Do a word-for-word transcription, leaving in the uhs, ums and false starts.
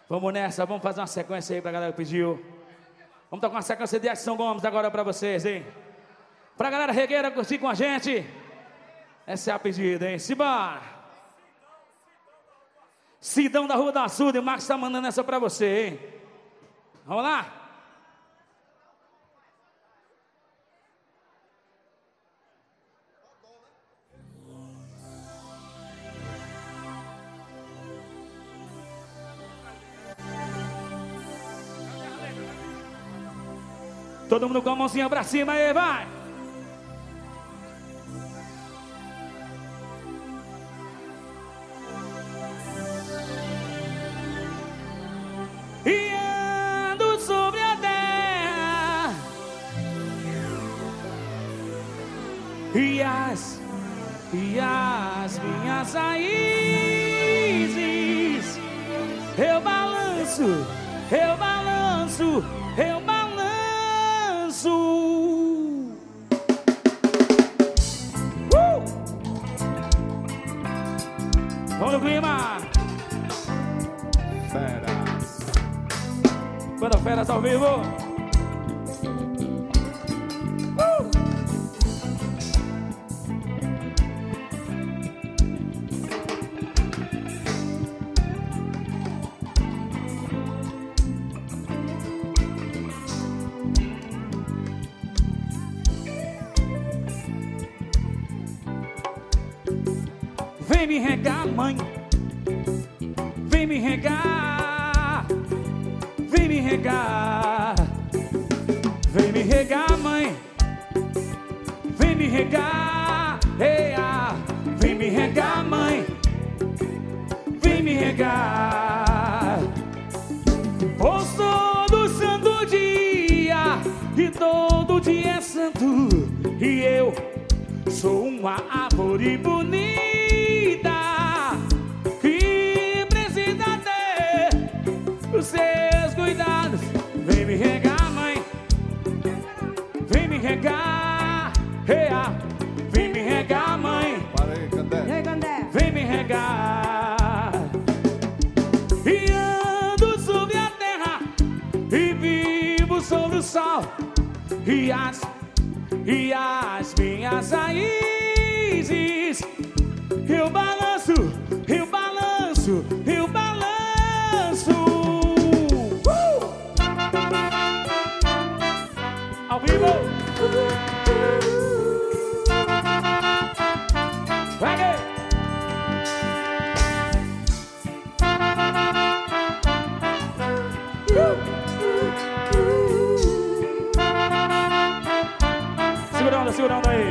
Vamos nessa, vamos fazer uma sequência aí pra galera que pediu. Vamos tocar uma sequência de Edson Gomes agora pra vocês, hein? Pra galera regueira curtir com a gente. Essa é a pedida, hein? Simbora! Sidão da Rua do Açude, o Marcos tá mandando essa pra você, hein? Vamos lá? Todo mundo com a mãozinha pra cima aí, vai! E ando sobre a terra E as, e as minhas raízes Eu balanço, eu balanço, eu balanço Uh! Vamos no clima! Feras. Quando Feras ao vivo. Uh! Vem me regar, mãe. Vem me regar. Vem me regar. Vem me regar, mãe. Vem me regar. Ei, ah. Vem me regar, mãe. Vem me regar. Pois todo santo dia e todo dia é santo. E eu sou uma árvore bonita que precisa ter os seus cuidados. Vem me regar, mãe. Vem me regar. Hey, ah. Vem me regar, mãe. Vem me regar. E ando sobre a terra e vivo sobre o sol. E as, e as minhas raízes eu balanço, eu balanço, eu balanço uh! Ao vivo Vai, segurando, segurando aí.